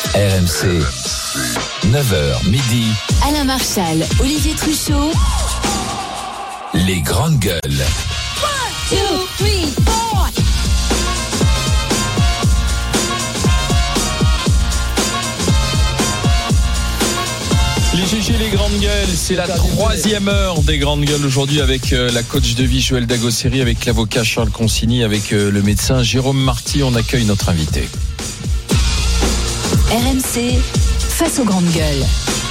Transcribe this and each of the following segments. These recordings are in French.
RMC, 9h midi. Alain Marchal, Olivier Truchot. Les grandes gueules. 1, 2, 3, 4. Les GG, les grandes gueules, c'est la troisième heure des grandes gueules aujourd'hui avec la coach de vie Joëlle Dagosseri, avec l'avocat Charles Consigny, avec le médecin Jérôme Marty. On accueille notre invité. RMC, face aux grandes gueules.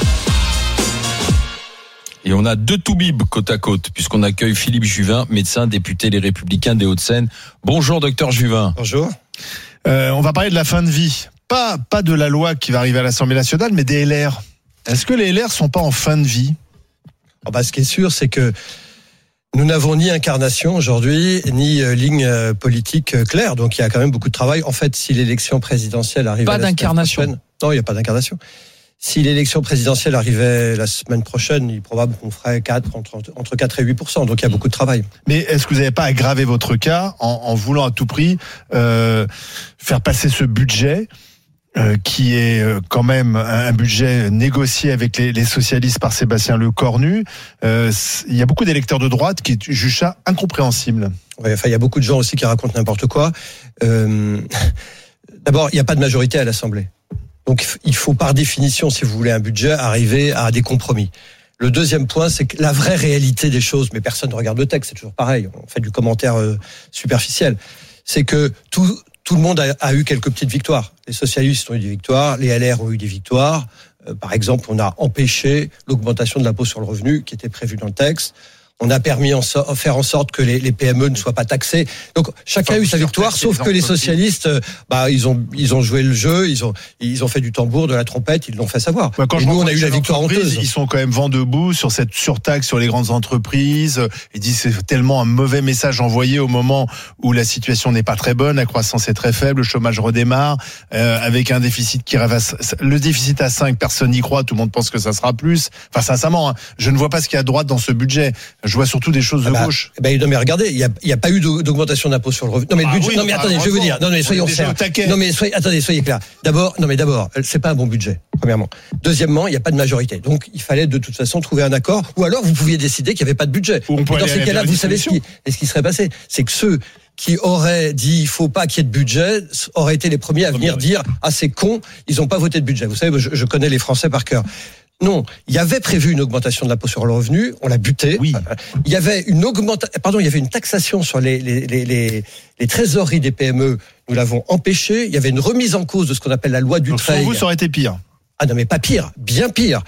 Et on a deux toubibs côte à côte, puisqu'on accueille Philippe Juvin, médecin, député Les Républicains des Hauts-de-Seine. Bonjour docteur Juvin. Bonjour. On va parler de la fin de vie. Pas de la loi qui va arriver à l'Assemblée nationale, mais des LR. Est-ce que les LR sont pas en fin de vie ? Ce qui est sûr, c'est que nous n'avons ni incarnation aujourd'hui, ni ligne politique claire. Donc il y a quand même beaucoup de travail. En fait, si l'élection présidentielle arrivait pas d'incarnation. Non, il n'y a pas d'incarnation. Si l'élection présidentielle arrivait la semaine prochaine, il est probable qu'on ferait entre 4 et 8%. Donc il y a beaucoup de travail. Mais est-ce que vous n'avez pas aggravé votre cas en voulant à tout prix faire passer ce budget qui est quand même un budget négocié avec les socialistes par Sébastien Lecornu. Il y a beaucoup d'électeurs de droite qui jugent ça incompréhensible. Ouais, il y a beaucoup de gens aussi qui racontent n'importe quoi. D'abord, il n'y a pas de majorité à l'Assemblée. Donc il faut par définition, si vous voulez un budget, arriver à des compromis. Le deuxième point, c'est que la vraie réalité des choses, mais personne ne regarde le texte, c'est toujours pareil, on fait du commentaire superficiel, c'est que tout le monde a eu quelques petites victoires. Les socialistes ont eu des victoires, les LR ont eu des victoires. Par exemple, on a empêché l'augmentation de l'impôt sur le revenu qui était prévue dans le texte. On a permis faire en sorte que les PME ne soient pas taxées. Donc chacun a eu sa victoire, sauf que les socialistes, ils ont joué le jeu, ils ont fait du tambour, de la trompette, ils l'ont fait savoir. Quand et nous, on a eu la victoire honteuse. Ils sont quand même vent debout sur cette surtaxe sur les grandes entreprises. Ils disent que c'est tellement un mauvais message envoyé au moment où la situation n'est pas très bonne, la croissance est très faible, le chômage redémarre, avec un déficit qui rêve le déficit à 5, personne n'y croit, tout le monde pense que ça sera plus. Enfin, sincèrement, je ne vois pas ce qu'il y a à droite dans ce budget. Je vois surtout des choses de gauche. Non mais regardez, il y a pas eu d'augmentation d'impôt sur le revenu. Non mais le budget. Non mais attendez, je vais vous dire. Non mais soyons sérieux. Non mais soyez clairs. D'abord, c'est pas un bon budget. Premièrement. Deuxièmement, il n'y a pas de majorité. Donc il fallait de toute façon trouver un accord. Ou alors vous pouviez décider qu'il n'y avait pas de budget. Et dans ces cas-là, vous savez ce qui serait passé, c'est que ceux qui auraient dit il faut pas qu'il y ait de budget auraient été les premiers à venir dire c'est con, ils n'ont pas voté de budget. Vous savez, je connais les Français par cœur. Non, il y avait prévu une augmentation de l'impôt sur le revenu, on l'a buté. Oui. Il y avait il y avait une taxation sur les trésoreries des PME, nous l'avons empêché. Il y avait une remise en cause de ce qu'on appelle la loi Dutreil. Pour vous, ça aurait été pire. Ah non, mais pas pire, bien pire.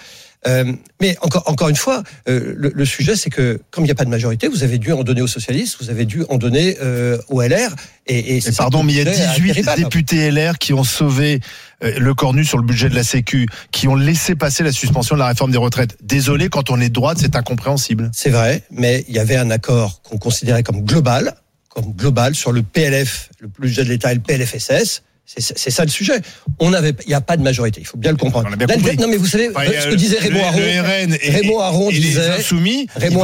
Mais encore une fois, le sujet, c'est que comme il n'y a pas de majorité, vous avez dû en donner aux socialistes, vous avez dû en donner aux LR. Et pardon, mais il y a 18 députés LR qui ont sauvé Lecornu sur le budget de la Sécu, qui ont laissé passer la suspension de la réforme des retraites. Désolé, quand on est de droite, c'est incompréhensible. C'est vrai, mais il y avait un accord qu'on considérait comme global sur le PLF, le budget de l'État et le PLFSS. C'est ça le sujet. Il n'y a pas de majorité. Il faut bien le comprendre. Non, mais vous savez, ce que disait Raymond Aron. Raymond Aron disait. Insoumis, Raymond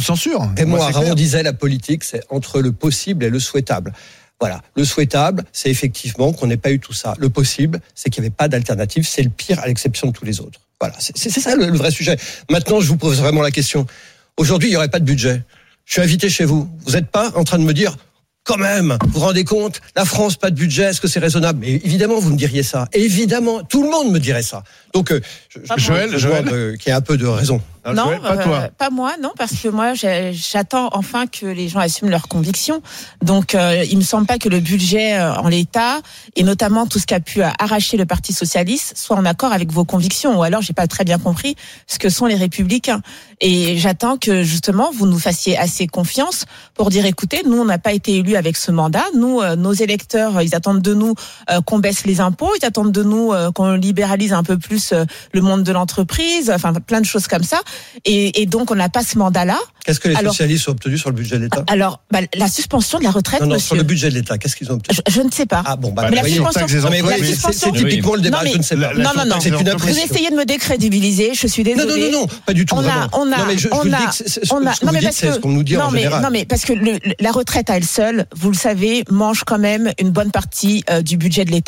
Aron disait la politique, c'est entre le possible et le souhaitable. Voilà. Le souhaitable, c'est effectivement qu'on n'ait pas eu tout ça. Le possible, c'est qu'il n'y avait pas d'alternative. C'est le pire à l'exception de tous les autres. Voilà. C'est ça le vrai sujet. Maintenant, je vous pose vraiment la question. Aujourd'hui, il n'y aurait pas de budget. Je suis invité chez vous. Vous n'êtes pas en train de me dire, quand même, vous vous rendez compte, la France, pas de budget, est-ce que c'est raisonnable ? Mais évidemment, vous me diriez ça. Évidemment, tout le monde me dirait ça. Donc, Joëlle, qui a un peu de raison. Non, Joëlle, pas toi. Pas moi, non, parce que moi, j'attends enfin que les gens assument leurs convictions. Donc, il me semble pas que le budget en l'état, et notamment tout ce qu'a pu arracher le Parti socialiste, soit en accord avec vos convictions. Ou alors, j'ai pas très bien compris ce que sont les Républicains. Et j'attends que, justement, vous nous fassiez assez confiance pour dire, écoutez, nous, on n'a pas été élus avec ce mandat. Nous, nos électeurs, ils attendent de nous qu'on baisse les impôts, ils attendent de nous qu'on libéralise un peu plus le monde de l'entreprise, enfin, plein de choses comme ça. Et donc, on n'a pas ce mandat-là. Qu'est-ce que les socialistes ont obtenu sur le budget de l'État ? Alors, la suspension de la retraite, non, monsieur. Sur le budget de l'État, qu'est-ce qu'ils ont obtenu ? Je ne sais pas. Ah bon, mais la suspension, c'est typiquement le débat, je ne sais pas. Non. C'est une impression. Vous essayez de me décrédibiliser, je suis désolée. Non, pas du tout. Non, mais je vous le dis, ce que vous dites, c'est ce qu'on nous dit en général. Non, mais parce que la retraite à elle seule, vous le savez, mange quand même une bonne partie du budget de l'État.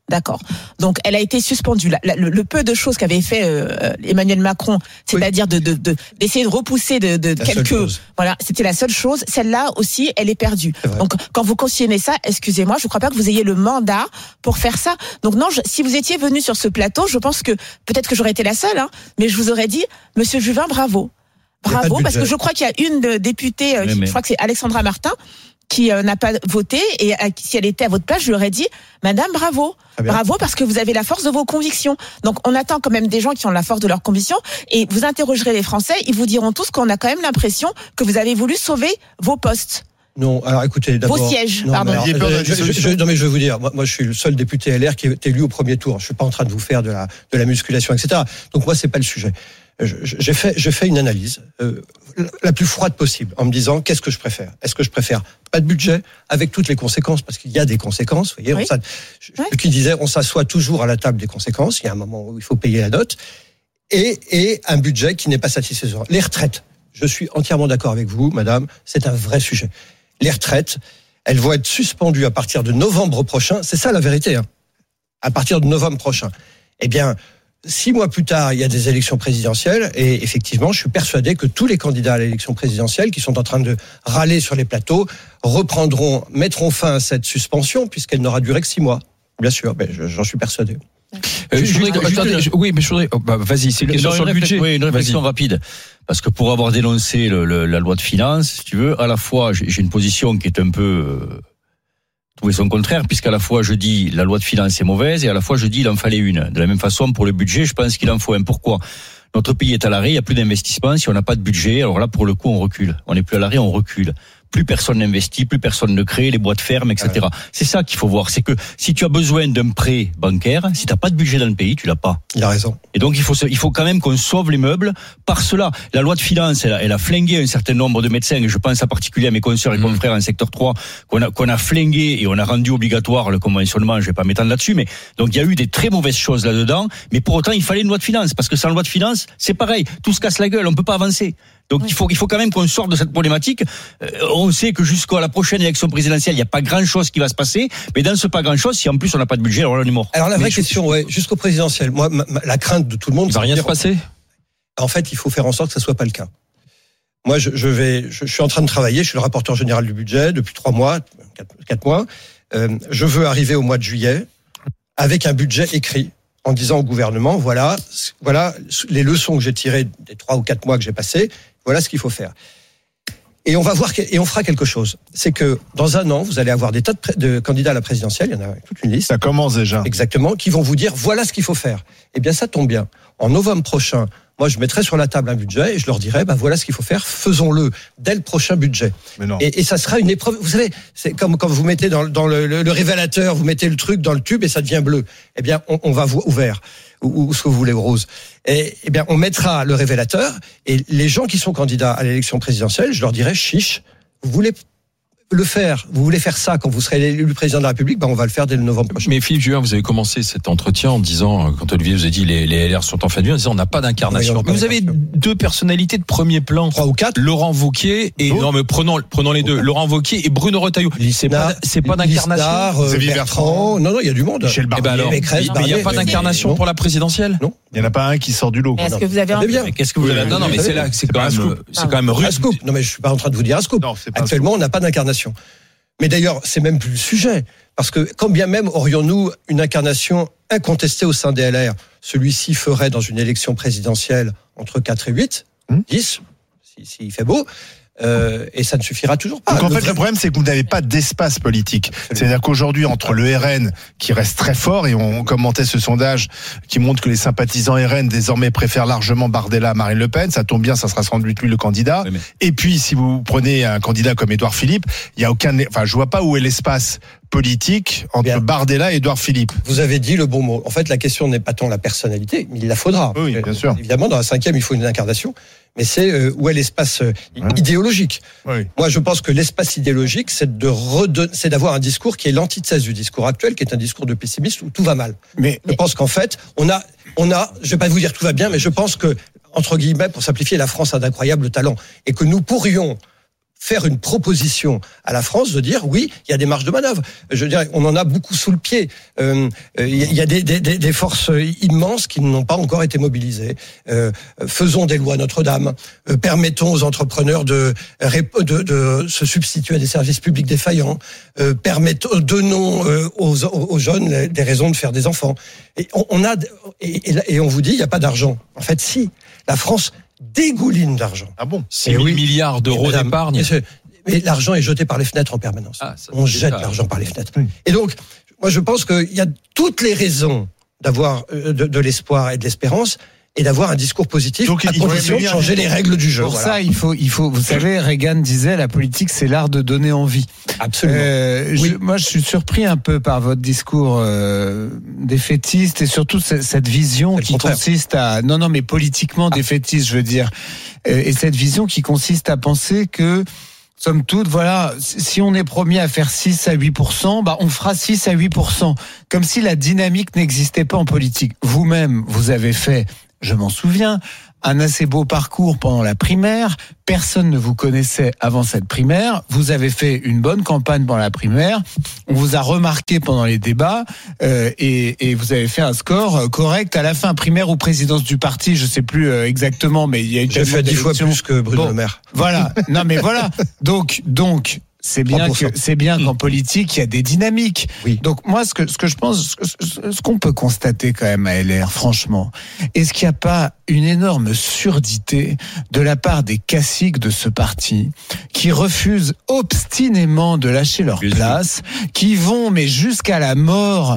D'accord. Donc, elle a été suspendue. Le peu de choses qu'avait fait Emmanuel Macron, c'est-à-dire d'essayer de repousser de quelques... Voilà, c'était la seule chose. Celle-là aussi, elle est perdue. Donc, quand vous cautionnez ça, excusez-moi, je ne crois pas que vous ayez le mandat pour faire ça. Donc non, si vous étiez venu sur ce plateau, je pense que, peut-être que j'aurais été la seule, mais je vous aurais dit, Monsieur Juvin, bravo. Bravo, parce que je crois qu'il y a une députée, je crois que c'est Alexandra Martin, qui n'a pas voté, et si elle était à votre place, je lui aurais dit, Madame, bravo. Bravo, parce que vous avez la force de vos convictions. Donc, on attend quand même des gens qui ont la force de leurs convictions, et vous interrogerez les Français, ils vous diront tous qu'on a quand même l'impression que vous avez voulu sauver vos postes. Non, alors écoutez, d'abord... Vos sièges, non, pardon. Non, mais je vais vous dire, moi je suis le seul député LR qui est élu au premier tour. Je suis pas en train de vous faire de la musculation, etc. Donc moi, c'est pas le sujet. J'ai fait une analyse la plus froide possible en me disant qu'est-ce que je préfère. Est-ce que je préfère pas de budget avec toutes les conséquences, parce qu'il y a des conséquences. Vous voyez, qui disait on s'assoit toujours à la table des conséquences. Il y a un moment où il faut payer la note, et un budget qui n'est pas satisfaisant. Les retraites, je suis entièrement d'accord avec vous, madame. C'est un vrai sujet. Les retraites, elles vont être suspendues à partir de novembre prochain. C'est ça la vérité. À partir de novembre prochain. Eh bien, 6 mois plus tard, il y a des élections présidentielles, et effectivement, je suis persuadé que tous les candidats à l'élection présidentielle qui sont en train de râler sur les plateaux mettront fin à cette suspension, puisqu'elle n'aura duré que 6 mois. Bien sûr, mais j'en suis persuadé. Vas-y, c'est une question sur le budget. Oui, une réflexion rapide. Parce que pour avoir dénoncé la loi de finances, si tu veux, à la fois, j'ai une position qui est un peu trouver son contraire, puisqu'à la fois je dis la loi de finances est mauvaise, et à la fois je dis il en fallait une. De la même façon, pour le budget, je pense qu'il en faut un. Pourquoi ? Notre pays est à l'arrêt, il n'y a plus d'investissement. Si on n'a pas de budget, alors là, pour le coup, on recule. On n'est plus à l'arrêt, on recule. Plus personne n'investit, plus personne ne crée, les boîtes ferment, etc. Ouais. C'est ça qu'il faut voir. C'est que si tu as besoin d'un prêt bancaire, si tu n'as pas de budget dans le pays, tu l'as pas. Il a raison. Et donc, il faut quand même qu'on sauve les meubles par cela. La loi de finances, elle a flingué un certain nombre de médecins, et je pense en particulier à mes consoeurs et confrères en secteur 3, qu'on a flingué et on a rendu obligatoire le conventionnement. Je vais pas m'étendre là-dessus, mais donc il y a eu des très mauvaises choses là-dedans, mais pour autant, il fallait une loi de finances, parce que sans loi de finances, c'est pareil. Tout se casse la gueule, on peut pas avancer. Donc il faut quand même qu'on sorte de cette problématique. On sait que jusqu'à la prochaine élection présidentielle, il n'y a pas grand-chose qui va se passer. Mais dans ce pas grand-chose, si en plus on n'a pas de budget, alors là on est mort. Alors la vraie question, jusqu'au présidentiel, moi, la crainte de tout le monde, il va rien se passer. En fait, il faut faire en sorte que ça soit pas le cas. Moi, je suis en train de travailler. Je suis le rapporteur général du budget depuis 4 mois. Je veux arriver au mois de juillet avec un budget écrit, en disant au gouvernement, voilà les leçons que j'ai tirées des 3 ou 4 mois que j'ai passés, voilà ce qu'il faut faire. Et on va voir, et on fera quelque chose. C'est que dans un an, vous allez avoir des tas de candidats à la présidentielle, il y en a toute une liste. Ça commence déjà. Exactement, qui vont vous dire, voilà ce qu'il faut faire. Eh bien, ça tombe bien. En novembre prochain, moi, je mettrai sur la table un budget et je leur dirai, voilà ce qu'il faut faire, faisons-le dès le prochain budget. Mais non. Et ça sera une épreuve. Vous savez, c'est comme quand vous mettez dans le révélateur, vous mettez le truc dans le tube et ça devient bleu. Eh bien, on va ouvert. Ou ce que vous voulez, rose. Et bien, on mettra le révélateur, et les gens qui sont candidats à l'élection présidentielle, je leur dirai, chiche, vous voulez faire ça quand vous serez élu président de la République, on va le faire dès le novembre prochain. Mais Philippe Juvin, vous avez commencé cet entretien en disant, quand Olivier vous a dit les LR sont en fin de vie, en disant on n'a pas d'incarnation. Mais vous avez 2 personnalités de premier plan. 3 ou 4. Laurent Wauquiez et, non mais prenons les 2. Laurent Wauquiez et Bruno Retailleau. C'est pas d'incarnation. Xavier Bertrand. Non, il y a du monde. Michel Barnier. Il n'y a pas d'incarnation pour la présidentielle? Non. Il n'y en a pas un qui sort du lot. Est-ce que vous avez un... Qu'est-ce que vous avez? Non, mais c'est là, c'est quand même rude. Un scoop. Non, mais je suis pas en train de vous dire un scoop. Actuellement, on n'a pas d'incarnation. Mais d'ailleurs, c'est même plus le sujet. Parce que quand bien même aurions-nous une incarnation incontestée au sein des LR, celui-ci ferait dans une élection présidentielle entre 4 et 8, 10, s'il fait beau, et ça ne suffira toujours pas. Donc en fait, le problème, c'est que vous n'avez pas d'espace politique. C'est-à-dire qu'aujourd'hui, entre le RN, qui reste très fort, et on commentait ce sondage qui montre que les sympathisants RN désormais préfèrent largement Bardella à Marine Le Pen, ça tombe bien, ça sera sans doute lui le candidat. Oui, et puis, si vous prenez un candidat comme Édouard Philippe, il y a je vois pas où est l'espace politique entre Bardella et Édouard Philippe. Vous avez dit le bon mot. En fait, la question n'est pas tant la personnalité, mais il la faudra. Oui, bien sûr. Évidemment, dans la 5e, il faut une incarnation. Mais c'est où est l'espace idéologique. Oui. Moi, je pense que l'espace idéologique, c'est d'avoir un discours qui est l'antithèse du discours actuel, qui est un discours de pessimiste où tout va mal. Je pense qu'en fait, on a, je vais pas vous dire tout va bien, mais je pense que, entre guillemets, pour simplifier, la France a d'incroyables talents et que nous pourrions faire une proposition à la France de dire oui, il y a des marges de manœuvre. Je dirais, on en a beaucoup sous le pied. Il y a des forces immenses qui n'ont pas encore été mobilisées. Faisons des lois Notre-Dame. Permettons aux entrepreneurs de se substituer à des services publics défaillants. Donnons aux jeunes des raisons de faire des enfants. Et on vous dit il n'y a pas d'argent. En fait, si. La France dégouline d'argent. Ah bon? 6 000 milliards d'euros d'épargne. Mais l'argent est jeté par les fenêtres en permanence. On jette l'argent par les fenêtres. Et donc, moi, je pense qu'il y a toutes les raisons d'avoir de l'espoir et de l'espérance et d'avoir un discours positif donc, à condition de changer les règles du jeu. Pour ça, il faut, vous savez, Reagan disait, la politique, c'est l'art de donner envie. Absolument. Moi, je suis surpris un peu par votre discours défaitiste et surtout cette vision qui consiste à... Non, mais politiquement défaitiste, je veux dire. Et cette vision qui consiste à penser que, somme toute, voilà, si on est promis à faire 6 à 8%, on fera 6 à 8%. Comme si la dynamique n'existait pas en politique. Vous-même, vous avez fait... Je m'en souviens, un assez beau parcours pendant la primaire. Personne ne vous connaissait avant cette primaire. Vous avez fait une bonne campagne pendant la primaire. On vous a remarqué pendant les débats et vous avez fait un score correct à la fin, primaire ou présidence du parti. Je sais plus exactement, mais il y a eu... J'ai fait 10 fois plus que Bruno Le Maire. Voilà. Non, mais voilà. Donc. C'est bien qu'en politique, il y a des dynamiques. Oui. Donc, moi, ce que je pense, ce qu'on peut constater quand même à LR, franchement, est-ce qu'il n'y a pas une énorme surdité de la part des caciques de ce parti qui refusent obstinément de lâcher leur place, qui vont, mais jusqu'à la mort,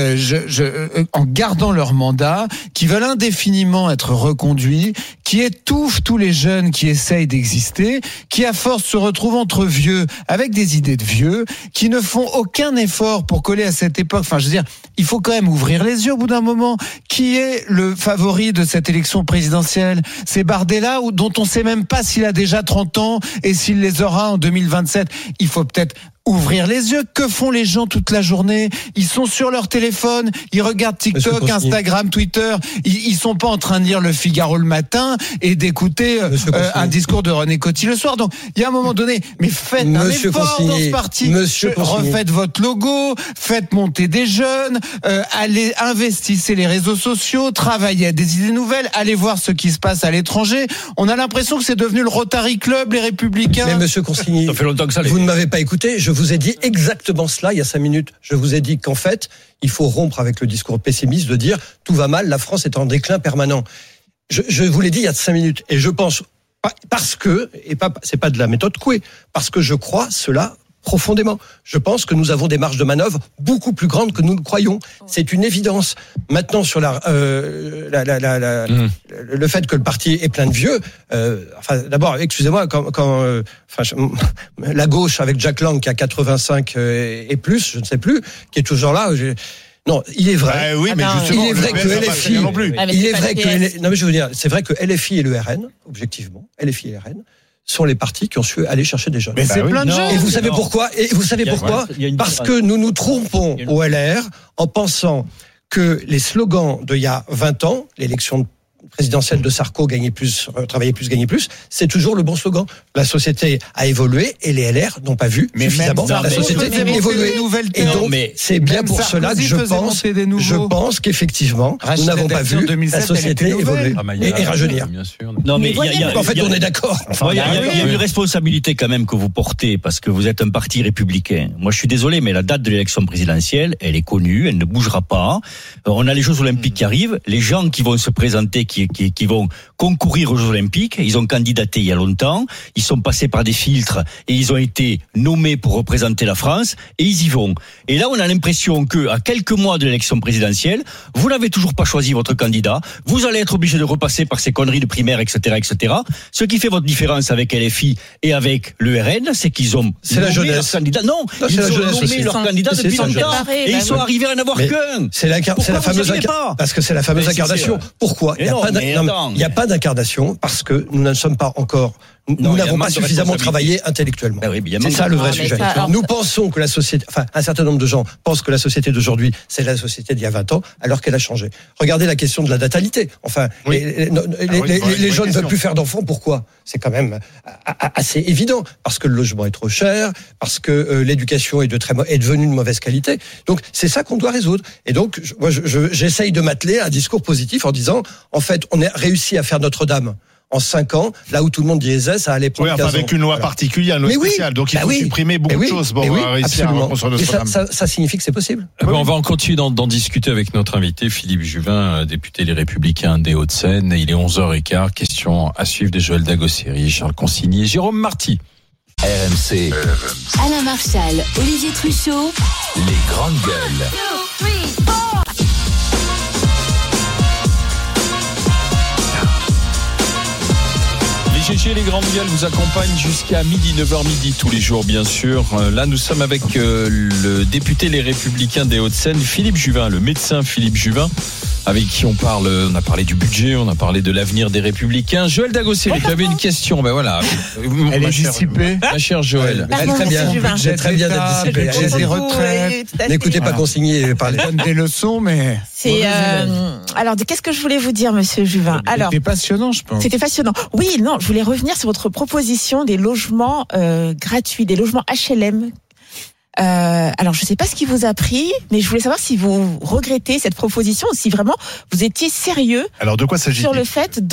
en gardant leur mandat, qui veulent indéfiniment être reconduits, qui étouffent tous les jeunes qui essayent d'exister, qui à force se retrouvent entre vieux, avec des idées de vieux, qui ne font aucun effort pour coller à cette époque. Enfin, je veux dire, il faut quand même ouvrir les yeux au bout d'un moment. Qui est le favori de cette élection présidentielle? C'est Bardella, dont on ne sait même pas s'il a déjà 30 ans et s'il les aura en 2027. Il faut peut-être ouvrir les yeux. Que font les gens toute la journée? Ils sont sur leur téléphone, ils regardent TikTok, Instagram, Twitter. Ils sont pas en train de lire Le Figaro le matin et d'écouter un discours de René Coty le soir. Donc, il y a un moment donné, mais faites un effort dans ce parti. Refaites votre logo, faites monter des jeunes, allez, investissez les réseaux sociaux, travaillez à des idées nouvelles, allez voir ce qui se passe à l'étranger. On a l'impression que c'est devenu le Rotary Club, les Républicains. Mais monsieur Consigny, ça fait longtemps que ça vous ne m'avez pas écouté. Je vous ai dit exactement cela il y a 5 minutes. Je vous ai dit qu'en fait, il faut rompre avec le discours pessimiste de dire tout va mal, la France est en déclin permanent. Je vous l'ai dit il y a 5 minutes et je pense parce que, et pas, c'est pas de la méthode Coué, parce que je crois cela profondément. Je pense que nous avons des marges de manœuvre beaucoup plus grandes que nous le croyons. C'est une évidence. Maintenant, sur le fait que le parti est plein de vieux, d'abord, excusez-moi, la gauche avec Jack Lang qui a 85 et plus, je ne sais plus, qui est toujours là. Non, il est vrai. Oui, mais justement, il est vrai que LFI, non plus. Il est vrai que non mais je veux dire, c'est vrai que LFI et le RN, objectivement, LFI et le RN sont les partis qui ont su aller chercher des jeunes. Mais c'est plein de jeunes. Et vous savez pourquoi? Parce que nous nous trompons au LR en pensant que les slogans d'il y a 20 ans, l'élection présidentielle de Sarko, gagner plus, travailler plus, gagner plus, c'est toujours le bon slogan. La société a évolué et les LR n'ont pas vu suffisamment la société évoluer. Et donc, c'est bien pour cela que je pense qu'effectivement, nous n'avons pas vu la société évoluer et rajeunir. Non, mais en fait, on est d'accord. Il y a une responsabilité quand même que vous portez parce que vous êtes un parti républicain. Moi, je suis désolé, mais la date de l'élection présidentielle, elle est connue, elle ne bougera pas. On a les Jeux Olympiques qui arrivent. Les gens qui vont se présenter, qui vont concourir aux Jeux Olympiques, ils ont candidaté il y a longtemps, ils sont passés par des filtres et ils ont été nommés pour représenter la France et ils y vont. Et là, on a l'impression que à quelques mois de l'élection présidentielle, vous n'avez toujours pas choisi votre candidat, vous allez être obligé de repasser par ces conneries de primaire, etc., etc. Ce qui fait votre différence avec LFI et avec le RN, c'est qu'ils ont nommé leur candidat. Non, ils ont nommé leur candidat depuis longtemps et ils sont arrivés à n'avoir qu'un. C'est la fameuse parce que c'est la fameuse incarnation. Pourquoi? Il n'y a pas d'incarnation parce que nous ne sommes pas encore Nous il y a n'avons un pas manque de suffisamment responsabilité. travaillé intellectuellement. Ben oui, mais il y a C'est manque ça de- le vrai Non, mais sujet. ça, alors, Nous pensons que la société, enfin, un certain nombre de gens pensent que la société d'aujourd'hui, c'est la société d'il y a 20 ans, alors qu'elle a changé. Regardez la question de la natalité. Enfin, Oui. les jeunes ne veulent plus faire d'enfants. Pourquoi ? C'est quand même assez évident. Parce que le logement est trop cher, parce que l'éducation est devenue de mauvaise qualité. Donc, c'est ça qu'on doit résoudre. Et donc, j'essaye de m'atteler à un discours positif en disant, en fait, on a réussi à faire Notre-Dame en 5 ans, là où tout le monde disait ça allait prendre Oui, 15 enfin, avec ans. une loi Voilà. particulière, une loi Mais oui, spéciale. Donc, il bah faut oui. supprimer beaucoup Mais oui, de choses pour mais oui, réussir absolument. à reconstruire Et Notre-Dame. ça signifie que c'est possible. On va en continuer d'en discuter avec notre invité, Philippe Juvin, député Les Républicains des Hauts-de-Seine. Il est 11h15. Question à suivre de Joël Dagosseri, Charles Consigny et Jérôme Marty. RMC, Alain Marchal, Olivier Truchot. les grandes gueules. Les GG, les grandes gueules vous accompagnent jusqu'à midi, 9h midi tous les jours, bien sûr. Là, nous sommes avec le député Les Républicains des Hauts-de-Seine, Philippe Juvin, le médecin Philippe Juvin, avec qui on a parlé du budget, on a parlé de l'avenir des Républicains. Joël Dagosseri, qui avait une question, ben voilà. Elle est dissipée. Ma chère Joël. Pardon, très bien. monsieur Juvin. C'est très bien d'être dissipé. budget Allez-y. des retraites. N'écoutez pas Voilà. Consigny et parlez. Elle donne des leçons, mais. C'est alors qu'est-ce que je voulais vous dire, monsieur Juvin? Alors, C'était passionnant, je pense. c'était passionnant. Oui, non, je voulais revenir sur votre proposition des logements gratuits, des logements HLM. Alors, je ne sais pas ce qui vous a pris, mais je voulais savoir si vous regrettez cette proposition, ou si vraiment vous étiez sérieux Alors, de quoi s'agit-il? sur le fait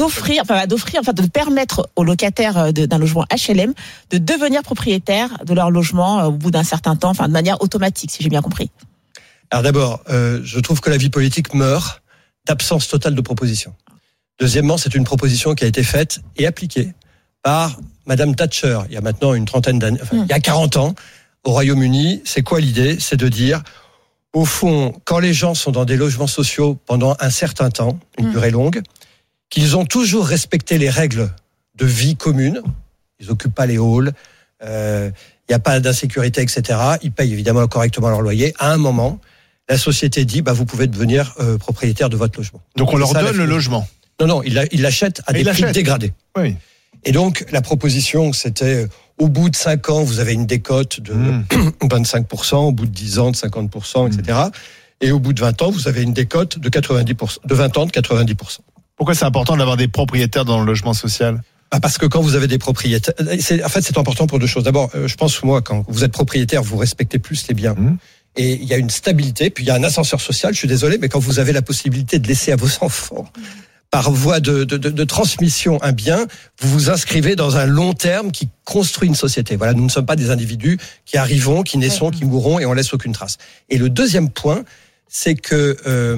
de permettre aux locataires d'un logement HLM de devenir propriétaires de leur logement au bout d'un certain temps, enfin de manière automatique, si j'ai bien compris. Alors d'abord, je trouve que la vie politique meurt d'absence totale de propositions. Deuxièmement, c'est une proposition qui a été faite et appliquée par Madame Thatcher il y a maintenant une trentaine d'années, il y a 40 ans, au Royaume-Uni. C'est quoi l'idée ? C'est de dire, au fond, quand les gens sont dans des logements sociaux pendant un certain temps, une durée longue, qu'ils ont toujours respecté les règles de vie commune, ils n'occupent pas les halls, il n'y a pas d'insécurité, etc. Ils payent évidemment correctement leur loyer. À un moment, la société dit, vous pouvez devenir propriétaire de votre logement. Donc, on leur C'est ça, donne la le logement. Non, ils l'achètent à Et des ils prix l'achètent. dégradés. Oui. Et donc, la proposition, c'était, au bout de 5 ans, vous avez une décote de 25%, au bout de 10 ans, de 50%, etc. Et au bout de 20 ans, vous avez une décote de 90%, de 20 ans, de 90%. Pourquoi c'est important d'avoir des propriétaires dans le logement social? Parce que quand vous avez des propriétaires, c'est important pour deux choses. D'abord, je pense, moi, quand vous êtes propriétaire, vous respectez plus les biens. Et il y a une stabilité, puis il y a un ascenseur social, je suis désolé, mais quand vous avez la possibilité de laisser à vos enfants, par voie de transmission, un bien, vous vous inscrivez dans un long terme qui construit une société. Voilà, nous ne sommes pas des individus qui arrivons, qui naissons, qui mourront et on laisse aucune trace. Et le deuxième point, c'est que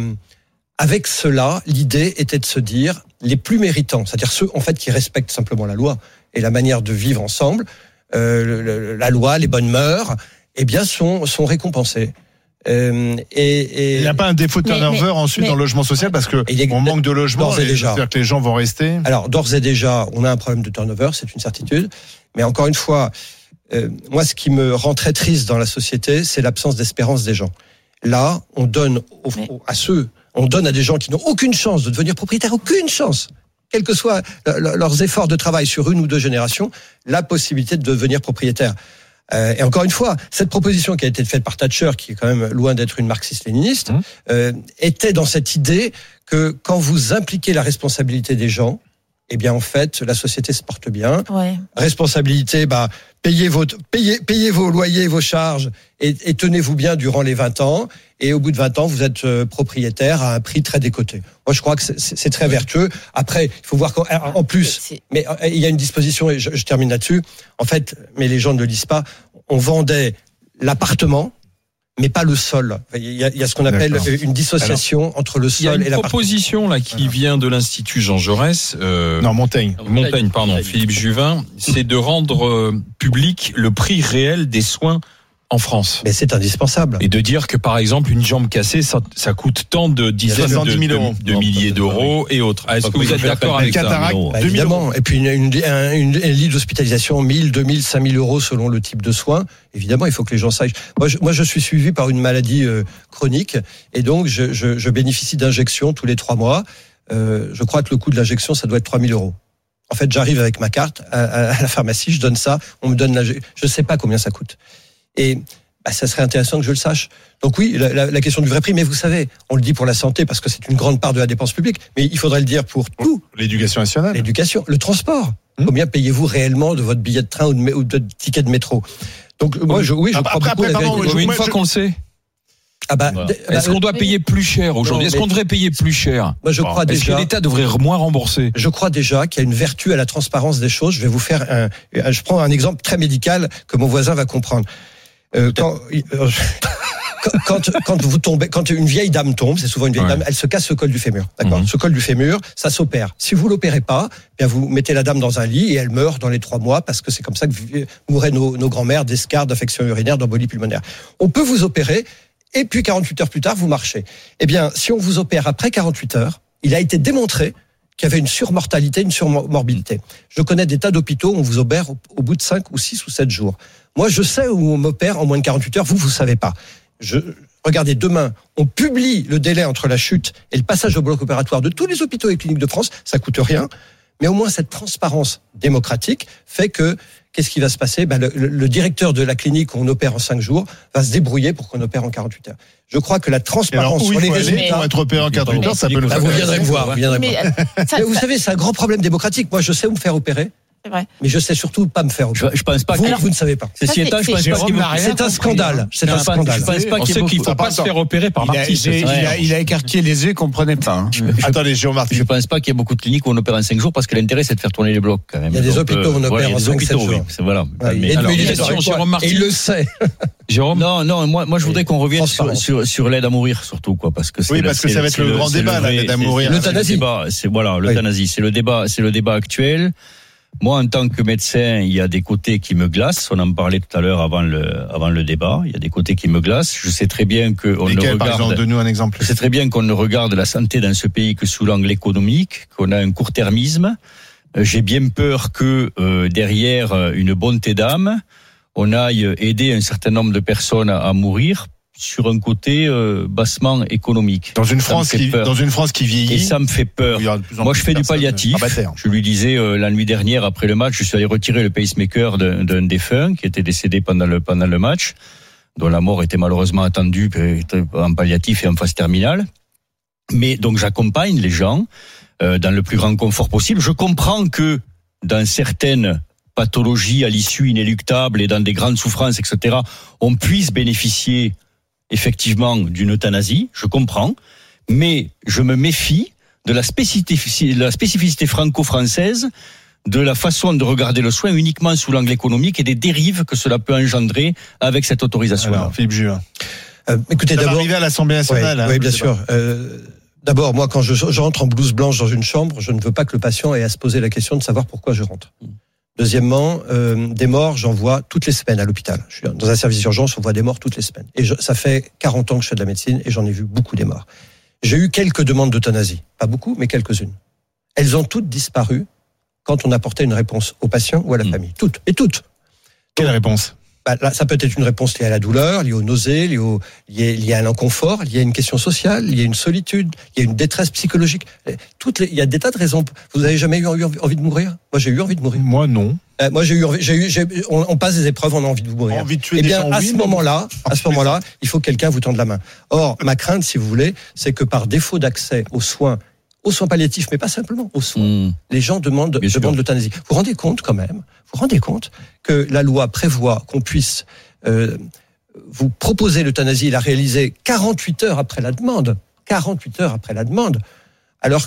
avec cela, l'idée était de se dire les plus méritants, c'est-à-dire ceux en fait qui respectent simplement la loi et la manière de vivre ensemble, la loi, les bonnes mœurs, eh bien sont récompensés. Il n'y a pas un défaut de turnover ensuite dans le logement social parce que on manque de logements. D'ores et déjà. C'est-à-dire que les gens vont rester. Alors d'ores et déjà, on a un problème de turnover, c'est une certitude. Mais encore une fois, moi, ce qui me rend très triste dans la société, c'est l'absence d'espérance des gens. Là, on donne on donne à des gens qui n'ont aucune chance de devenir propriétaires, aucune chance, quels que soient leurs efforts de travail sur une ou deux générations, la possibilité de devenir propriétaire. Et encore une fois, cette proposition qui a été faite par Thatcher, qui est quand même loin d'être une marxiste-léniniste, était dans cette idée que quand vous impliquez la responsabilité des gens, eh bien en fait, la société se porte bien. Ouais. Responsabilité, payez vos loyers, vos charges et tenez-vous bien durant les 20 ans. Et au bout de 20 ans, vous êtes propriétaire à un prix très décoté. Moi, je crois que c'est très vertueux. Après, il faut voir qu'en plus, mais il y a une disposition, et je termine là-dessus. En fait, mais les gens ne le lisent pas, on vendait l'appartement, mais pas le sol. Il y a ce qu'on appelle une dissociation entre le sol et l'appartement. Il y a une proposition là qui vient de l'Institut Jean Jaurès. Non, Montaigne, pardon. Philippe Juvin, c'est de rendre public le prix réel des soins en France. Mais c'est indispensable. Et de dire que par exemple une jambe cassée, ça coûte tant de dizaines 70 000 euros. de milliers d'euros et autres. Est-ce que vous êtes d'accord avec ça? Évidemment. Et puis une lit d'hospitalisation, 1000, 2000, 5000 euros selon le type de soins. Évidemment, il faut que les gens sachent. Moi, je suis suivi par une maladie chronique et donc je bénéficie d'injections tous les 3 mois. Je crois que le coût de l'injection, ça doit être 3000 euros. En fait, j'arrive avec ma carte à la pharmacie, je donne ça, on me donne je sais pas combien ça coûte. Et ça serait intéressant que je le sache. Donc oui, la question du vrai prix, mais vous savez, on le dit pour la santé parce que c'est une grande part de la dépense publique, mais il faudrait le dire pour tout. L'éducation nationale. L'éducation, le transport. Combien payez-vous réellement de votre billet de train ou de ticket de métro? Donc moi, je crois beaucoup à la vérité. Mais une fois qu'on le sait. Est-ce qu'on doit payer plus cher aujourd'hui? Est-ce qu'on devrait payer plus cher? Moi, je crois déjà. Est-ce que l'État devrait moins rembourser? Je crois déjà qu'il y a une vertu à la transparence des choses. Je vais vous faire je prends un exemple très médical que mon voisin va comprendre. Quand vous tombez, quand une vieille dame tombe, c'est souvent une vieille dame, elle se casse le col du fémur. D'accord. Ce col du fémur, ça s'opère. Si vous l'opérez pas, bien vous mettez la dame dans un lit et elle meurt dans les 3 mois parce que c'est comme ça que mouraient nos grands-mères d'escarres, d'infection urinaire, d'embolie pulmonaire. On peut vous opérer et puis 48 heures plus tard, vous marchez. Eh bien, si on vous opère après 48 heures, il a été démontré qu'il y avait une surmortalité, une surmorbidité. Je connais des tas d'hôpitaux où on vous opère au bout de 5 ou 6 ou 7 jours. Moi, je sais où on m'opère en moins de 48 heures. Vous savez pas. Regardez, demain, on publie le délai entre la chute et le passage au bloc opératoire de tous les hôpitaux et cliniques de France. Ça coûte rien. Mais au moins, cette transparence démocratique fait que, qu'est-ce qui va se passer? Le directeur de la clinique où on opère en 5 jours va se débrouiller pour qu'on opère en 48 heures. Je crois que la transparence sur les résultats... Pour être opéré en 48 heures, ça peut le faire. Vous viendrez me voir. Vous savez, c'est un grand problème démocratique. Moi, je sais où me faire opérer. C'est vrai. Mais je sais surtout pas me faire opérer. Je pense pas vous ne savez pas. C'est un scandale. C'est un scandale. Je pense pas qu'il faut pas se faire opérer par Marty. Il a écarquillé les yeux, il comprenait pas. Attendez, Jérôme Marty. Je pense pas qu'il y ait beaucoup de cliniques où on opère en 5 jours parce que l'intérêt c'est de faire tourner les blocs quand même. Il y a des hôpitaux où on opère en 5-7 jours. Voilà. Et il le sait. Jérôme. Non, moi je voudrais qu'on revienne sur l'aide à mourir surtout quoi parce que ça va être le grand débat l'aide à mourir. L'euthanasie. L'euthanasie, c'est le débat actuel. Moi, en tant que médecin, il y a des côtés qui me glacent. On en parlait tout à l'heure avant le débat. Il y a des côtés qui me glacent. Je sais très bien qu'on ne regarde. Par exemple, donne-nous un exemple. Je sais très bien qu'on ne regarde la santé dans ce pays que sous l'angle économique, qu'on a un court-termisme. J'ai bien peur que derrière une bonté d'âme, on aille aider un certain nombre de personnes à mourir sur un côté bassement économique. Dans une France qui vieillit. Et ça me fait peur. Moi, je fais du palliatif. Je lui disais la nuit dernière après le match, je suis allé retirer le pacemaker d'un défunt qui était décédé pendant le match, dont la mort était malheureusement attendue en palliatif et en phase terminale. Mais donc j'accompagne les gens dans le plus grand confort possible. Je comprends que dans certaines pathologies à l'issue inéluctable et dans des grandes souffrances, etc., on puisse bénéficier effectivement d'une euthanasie, je comprends, mais je me méfie de la spécificité franco-française, de la façon de regarder le soin uniquement sous l'angle économique et des dérives que cela peut engendrer avec cette autorisation. Alors, Philippe Juvin. Écoutez, ça va arriver à l'Assemblée nationale. Oui, bien sûr. D'abord, moi, quand je rentre en blouse blanche dans une chambre, je ne veux pas que le patient ait à se poser la question de savoir pourquoi je rentre. Deuxièmement, des morts, j'en vois toutes les semaines à l'hôpital. Je suis dans un service d'urgence, on voit des morts toutes les semaines. Et ça fait 40 ans que je fais de la médecine et j'en ai vu beaucoup des morts. J'ai eu quelques demandes d'euthanasie. Pas beaucoup, mais quelques-unes. Elles ont toutes disparu quand on apportait une réponse au patient ou à la famille. Toutes. Quelle réponse? Là, ça peut être une réponse liée à la douleur, liée aux nausées, liée à l'inconfort, liée à une question sociale, liée à une solitude, liée à une détresse psychologique. Il y a des tas de raisons. Vous avez jamais eu envie de mourir? Moi, j'ai eu envie de mourir. Moi, non. Moi, on passe des épreuves, on a envie de mourir. Envie de tuer eh bien, des gens, à ce moment-là, il faut que quelqu'un vous tende la main. Or, ma crainte, si vous voulez, c'est que par défaut d'accès aux soins palliatifs, mais pas simplement aux soins. Les gens demandent l'euthanasie. Vous vous rendez compte quand même, que la loi prévoit qu'on puisse vous proposer l'euthanasie et la réaliser 48 heures après la demande. 48 heures après la demande. Alors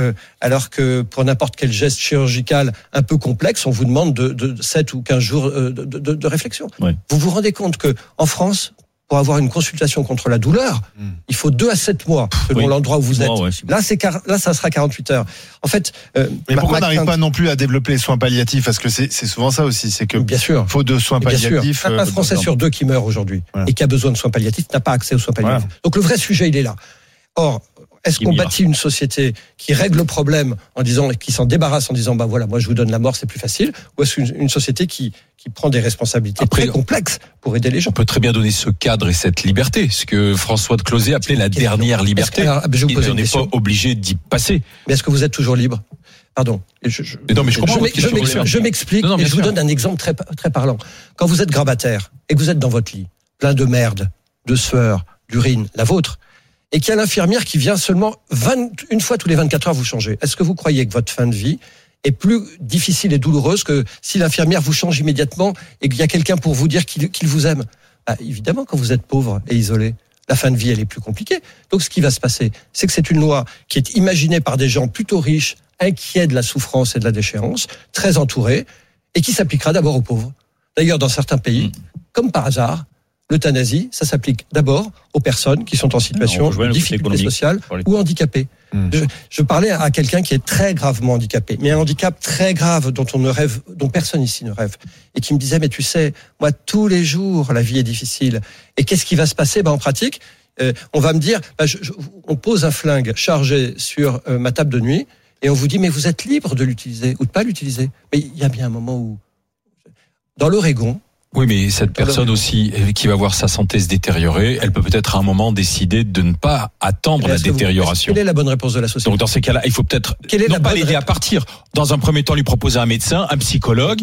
que pour n'importe quel geste chirurgical un peu complexe, on vous demande de 7 ou 15 jours de réflexion. Ouais. Vous vous rendez compte que en France, pour avoir une consultation contre la douleur, il faut 2 à 7 mois selon l'endroit où vous êtes. Là, ça sera 48 heures. En fait, mais pourquoi on n'arrive pas non plus à développer les soins palliatifs? Parce que c'est souvent ça aussi, c'est que bien sûr, faute de soins palliatifs. Un Français sur 2 qui meurt aujourd'hui et qui a besoin de soins palliatifs n'a pas accès aux soins palliatifs. Donc le vrai sujet, il est là. Or, est-ce qu'on bâtit une société qui règle le problème qui s'en débarrasse en disant, voilà, moi je vous donne la mort, c'est plus facile, ou est-ce qu'une société qui prend des responsabilités très complexes pour aider les gens? On peut très bien donner ce cadre et cette liberté, ce que François de Closets appelait la dernière liberté. Je vous pose on n'est pas obligé d'y passer. Mais est-ce que vous êtes toujours libre? Pardon. Non, mais je comprends. Je m'explique Non, et je vous sûr. donne un exemple très, très parlant. Quand vous êtes grabataire et que vous êtes dans votre lit, plein de merde, de sueur, d'urine, la vôtre, et qu'il y a l'infirmière qui vient seulement une fois tous les 24 heures vous changer, est-ce que vous croyez que votre fin de vie est plus difficile et douloureuse que si l'infirmière vous change immédiatement et qu'il y a quelqu'un pour vous dire qu'il vous aime? Évidemment, quand vous êtes pauvre et isolé, la fin de vie, elle est plus compliquée. Donc, ce qui va se passer, c'est que c'est une loi qui est imaginée par des gens plutôt riches, inquiets de la souffrance et de la déchéance, très entourés, et qui s'appliquera d'abord aux pauvres. D'ailleurs, dans certains pays, comme par hasard, l'euthanasie, ça s'applique d'abord aux personnes qui sont en situation de difficulté sociale ou handicapées. Je parlais à quelqu'un qui est très gravement handicapé, mais un handicap très grave dont personne ici ne rêve, et qui me disait, mais tu sais, moi tous les jours la vie est difficile. Et qu'est-ce qui va se passer? En pratique, on va me dire, on pose un flingue chargé sur ma table de nuit, et on vous dit, mais vous êtes libre de l'utiliser ou de pas l'utiliser. Mais il y a bien un moment où, dans l'Oregon. Oui, mais cette personne aussi qui va voir sa santé se détériorer, elle peut peut-être à un moment décider de ne pas attendre la détérioration. Quelle est la bonne réponse de la société? Donc dans ces cas-là, il faut peut-être non pas l'aider à partir. Dans un premier temps, lui proposer un médecin, un psychologue,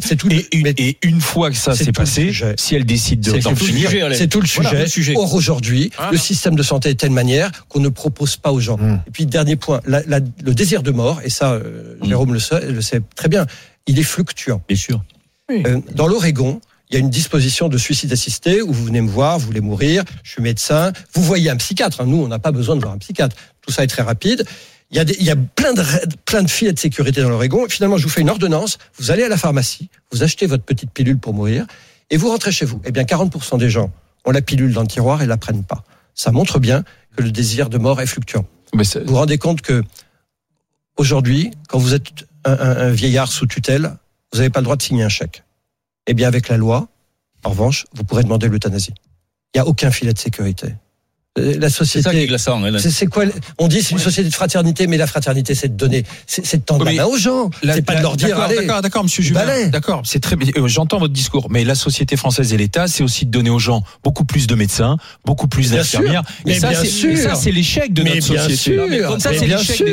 et une fois que ça s'est passé, si elle décide d'en finir, c'est tout le sujet. Or aujourd'hui, le système de santé est de telle manière qu'on ne propose pas aux gens. Et puis dernier point, le désir de mort, et ça, Jérôme le sait très bien, il est fluctuant. Bien sûr. Dans l'Oregon, il y a une disposition de suicide assisté où vous venez me voir, vous voulez mourir, je suis médecin, vous voyez un psychiatre. Nous, on n'a pas besoin de voir un psychiatre. Tout ça est très rapide. Il y a plein de filets de sécurité dans l'Oregon. Finalement, je vous fais une ordonnance, vous allez à la pharmacie, vous achetez votre petite pilule pour mourir et vous rentrez chez vous. Eh bien, 40% des gens ont la pilule dans le tiroir et la prennent pas. Ça montre bien que le désir de mort est fluctuant. Vous vous rendez compte que aujourd'hui, quand vous êtes un vieillard sous tutelle, vous n'avez pas le droit de signer un chèque. Eh bien, avec la loi, en revanche, vous pourrez demander l'euthanasie. Il n'y a aucun filet de sécurité. La société. C'est ça qui est glaçant. C'est quoi? On dit c'est une société de fraternité, mais la fraternité, c'est de donner, c'est de tendre la main aux gens. C'est pas de leur dire. D'accord, monsieur Juvin. D'accord, c'est très. J'entends votre discours, mais la société française et l'État, c'est aussi de donner aux gens beaucoup plus de médecins, beaucoup plus d'infirmières. Et ça, c'est l'échec de notre société. Ça, c'est l'échec.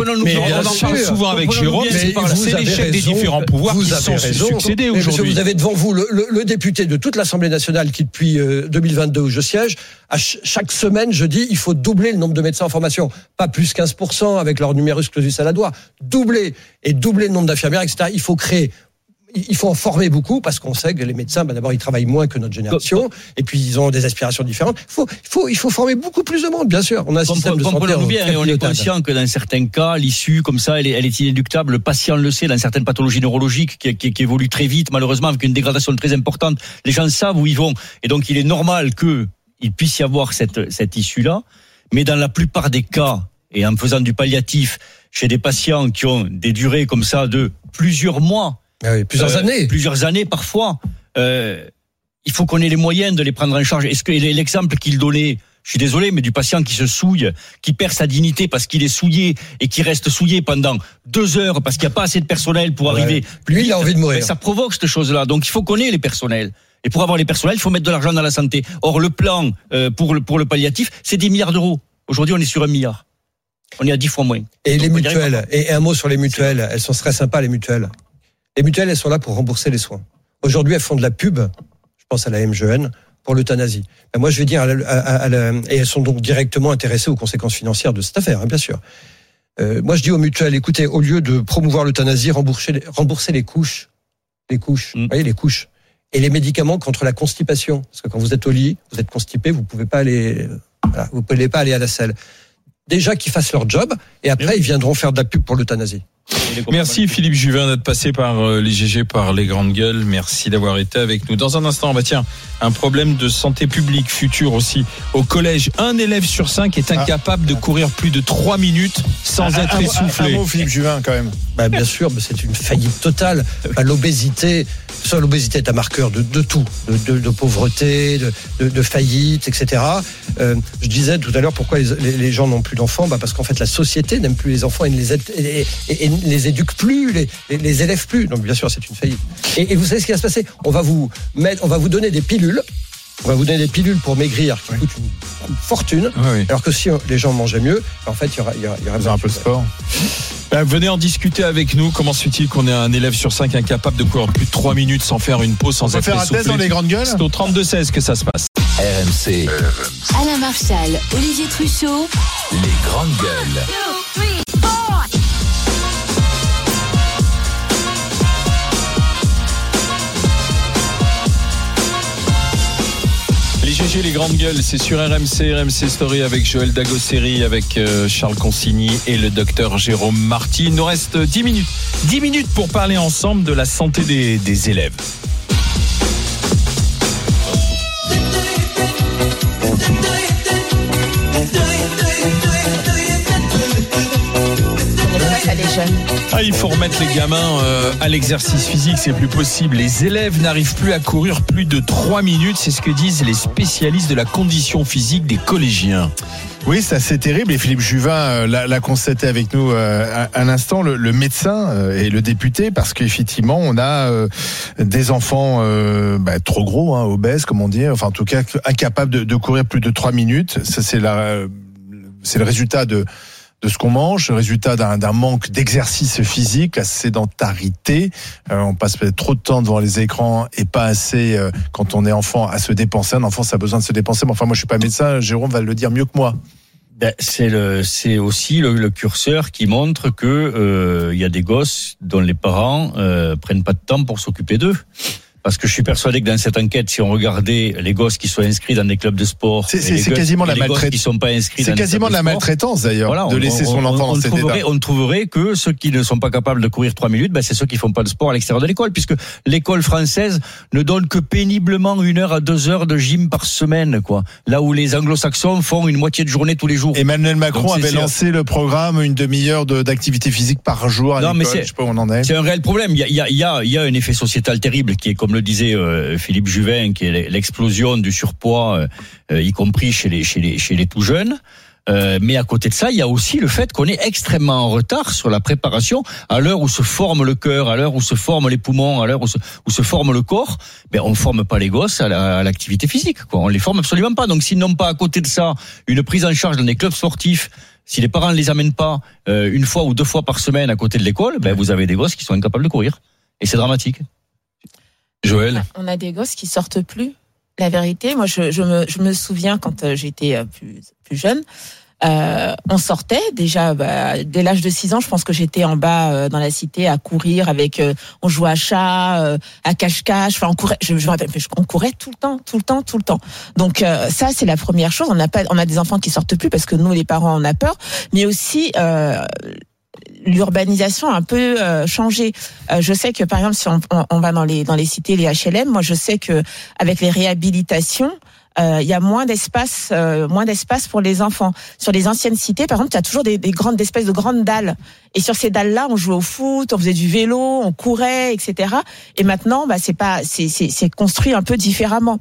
On en parle souvent avec Jérôme. C'est l'échec des différents pouvoirs qui sont succédés aujourd'hui. Vous avez devant vous le député de toute l'Assemblée nationale qui depuis 2022 où je siège, à chaque semaine, je dis, il faut doubler le nombre de médecins en formation. Pas plus 15% avec leur numerus clausus à la doigt. Doubler. Et doubler le nombre d'infirmières, etc. Il faut en former beaucoup parce qu'on sait que les médecins, d'abord, ils travaillent moins que notre génération. Et puis, ils ont des aspirations différentes. Il faut former beaucoup plus de monde, bien sûr. On a un système de santé. On est conscient que dans certains cas, l'issue, comme ça, elle est inéluctable. Le patient le sait, dans certaines pathologies neurologiques qui évoluent très vite, malheureusement, avec une dégradation très importante. Les gens savent où ils vont. Et donc, il est normal qu'il puisse y avoir cette issue-là, mais dans la plupart des cas, et en faisant du palliatif chez des patients qui ont des durées comme ça de plusieurs mois, plusieurs années parfois, il faut qu'on ait les moyens de les prendre en charge. Est-ce que l'exemple qu'il donnait, je suis désolé, mais du patient qui se souille, qui perd sa dignité parce qu'il est souillé et qui reste souillé pendant 2 heures parce qu'il n'y a pas assez de personnel pour arriver. Lui, il a envie de mourir. Ça provoque cette chose-là. Donc il faut qu'on ait les personnels. Et pour avoir les personnels, il faut mettre de l'argent dans la santé. Or, le plan pour le palliatif, c'est 10 milliards d'euros. Aujourd'hui, on est sur 1 milliard. On est à 10 fois moins. Et donc, les mutuelles, et un mot sur les mutuelles, elles sont très sympas, les mutuelles. Les mutuelles, elles sont là pour rembourser les soins. Aujourd'hui, elles font de la pub, je pense à la MGN, pour l'euthanasie. Ben moi, je vais dire, et elles sont donc directement intéressées aux conséquences financières de cette affaire, hein, bien sûr. Moi, je dis aux mutuelles, écoutez, au lieu de promouvoir l'euthanasie, remboursez les couches. Vous voyez, les couches. Et les médicaments contre la constipation. Parce que quand vous êtes au lit, vous êtes constipé, vous pouvez pas aller à la selle. Déjà qu'ils fassent leur job, et après, ils viendront faire de la pub pour l'euthanasie. Merci Philippe Juvin d'être passé par les GG, par les grandes gueules. Merci d'avoir été avec nous. Dans un instant, un problème de santé publique futur aussi. Au collège, 1 élève sur 5 est incapable de courir plus de 3 minutes sans être essoufflé. Un mot Philippe Juvin quand même. Bien sûr, c'est une faillite totale. L'obésité est un marqueur de tout, de pauvreté, de faillite, etc. Je disais tout à l'heure pourquoi les gens n'ont plus d'enfants, parce qu'en fait la société n'aime plus les enfants et ne les éduque plus, les élève plus. Donc bien sûr, c'est une faillite. Et vous savez ce qui va se passer ? On va vous donner des pilules. On va vous donner des pilules pour maigrir qui coûtent une fortune. Alors que si les gens mangeaient mieux, en fait, il y aurait un peu de sport. Venez en discuter avec nous. Comment se fait-il qu'on ait un élève sur 5 incapable de courir plus de 3 minutes sans faire une pause, sans On peut être faire un essoufflé? test dans les grandes gueules? C'est au 32-16 que ça se passe. RMC, Alain Marchal, Olivier Truchot. les grandes gueules. Les GG, les grandes gueules, c'est sur RMC Story avec Joël Dagosseri, avec Charles Consigny et le docteur Jérôme Marty. Il nous reste 10 minutes. 10 minutes pour parler ensemble de la santé des élèves. Il faut remettre les gamins à l'exercice physique, c'est plus possible. Les élèves n'arrivent plus à courir plus de 3 minutes, c'est ce que disent les spécialistes de la condition physique des collégiens. Oui, c'est assez terrible et Philippe Juvin l'a constaté avec nous à l'instant, le médecin et le député, parce qu'effectivement on a des enfants trop gros, obèses comme on dit, enfin en tout cas incapables de courir plus de 3 minutes. Ça c'est le résultat de ce qu'on mange, le résultat d'un manque d'exercice physique, la sédentarité. On passe peut-être trop de temps devant les écrans et pas assez quand on est enfant à se dépenser. Un enfant, ça a besoin de se dépenser. Mais enfin, moi, je suis pas médecin. Jérôme va le dire mieux que moi. C'est aussi le curseur qui montre que y a des gosses dont les parents prennent pas de temps pour s'occuper d'eux. Parce que je suis persuadé que dans cette enquête, si on regardait les gosses qui sont inscrits dans des clubs de sport, c'est quasiment la maltraitance. Qui sont pas inscrits c'est quasiment de la maltraitance d'ailleurs, voilà, de laisser son enfant dans cet état. On trouverait que ceux qui ne sont pas capables de courir 3 minutes, c'est ceux qui font pas de sport à l'extérieur de l'école, puisque l'école française ne donne que péniblement 1 heure à 2 heures de gym par semaine, quoi. Là où les anglo-saxons font une moitié de journée tous les jours. Emmanuel Macron avait lancé le programme 1 demi-heure d'activité physique par jour à l'école. Je sais pas où on en est. C'est un réel problème. Il y a un effet sociétal terrible qui est, comme le disait Philippe Juvin, qui est l'explosion du surpoids, y compris chez les tout jeunes. Mais à côté de ça, il y a aussi le fait qu'on est extrêmement en retard sur la préparation. À l'heure où se forme le cœur, à l'heure où se forment les poumons, à l'heure où se forme le corps, on ne forme pas les gosses à l'activité physique, quoi. On les forme absolument pas. Donc s'ils n'ont pas à côté de ça une prise en charge dans des clubs sportifs, si les parents ne les amènent pas 1 fois ou 2 fois par semaine à côté de l'école, vous avez des gosses qui sont incapables de courir. Et c'est dramatique. Joël. On a des gosses qui sortent plus. La vérité, moi, je me souviens quand j'étais plus jeune, on sortait déjà dès l'âge de 6 ans. Je pense que j'étais en bas dans la cité à courir avec. On jouait à chat, à cache-cache. Enfin, on courait. Je me rappelle, on courait tout le temps. Donc ça, c'est la première chose. On a des enfants qui sortent plus parce que nous, les parents, on a peur, mais aussi. L'urbanisation a un peu changé. Je sais que par exemple si on va dans les cités, les HLM, moi je sais que avec les réhabilitations, il y a moins d'espace pour les enfants. Sur les anciennes cités, par exemple, il y a toujours des espèces de grandes dalles. Et sur ces dalles-là, on jouait au foot, on faisait du vélo, on courait, etc. Et maintenant, c'est construit un peu différemment.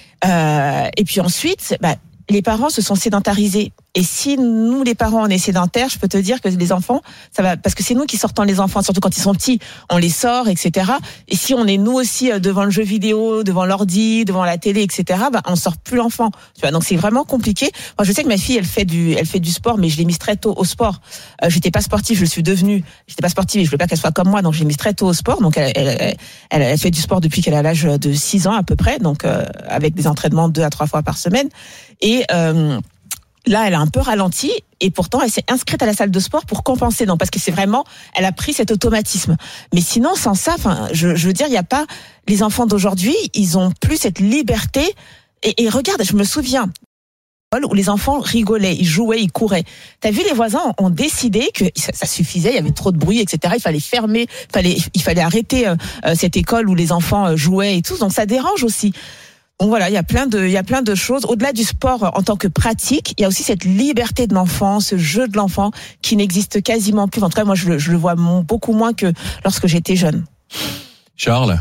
Et puis ensuite, les parents se sont sédentarisés. Et si nous, les parents, on est sédentaires, je peux te dire que les enfants, ça va, parce que c'est nous qui sortons les enfants, surtout quand ils sont petits, on les sort, etc. Et si on est nous aussi devant le jeu vidéo, devant l'ordi, devant la télé, etc., on sort plus l'enfant. Tu vois, donc c'est vraiment compliqué. Moi, je sais que ma fille, elle fait du sport, mais je l'ai mise très tôt au sport. J'étais pas sportive, je le suis devenue. J'étais pas sportive et je voulais pas qu'elle soit comme moi, donc je l'ai mise très tôt au sport. Donc elle fait du sport depuis qu'elle a l'âge de 6 ans à peu près, donc avec des entraînements 2 à 3 fois par semaine. Et là, elle a un peu ralenti et pourtant, elle s'est inscrite à la salle de sport pour compenser. Donc, parce que c'est vraiment, elle a pris cet automatisme. Mais sinon, sans ça, je veux dire, il y a pas, les enfants d'aujourd'hui, ils ont plus cette liberté. Et regarde, je me souviens où les enfants rigolaient, ils jouaient, ils couraient. T'as vu, les voisins ont décidé que ça suffisait, il y avait trop de bruit, etc. Il fallait fermer, il fallait arrêter cette école où les enfants jouaient et tout. Donc, ça dérange aussi. Donc voilà, il y a plein de choses. Au-delà du sport en tant que pratique, il y a aussi cette liberté de l'enfant, ce jeu de l'enfant qui n'existe quasiment plus. En tout cas, moi, je le vois beaucoup moins que lorsque j'étais jeune. Charles ?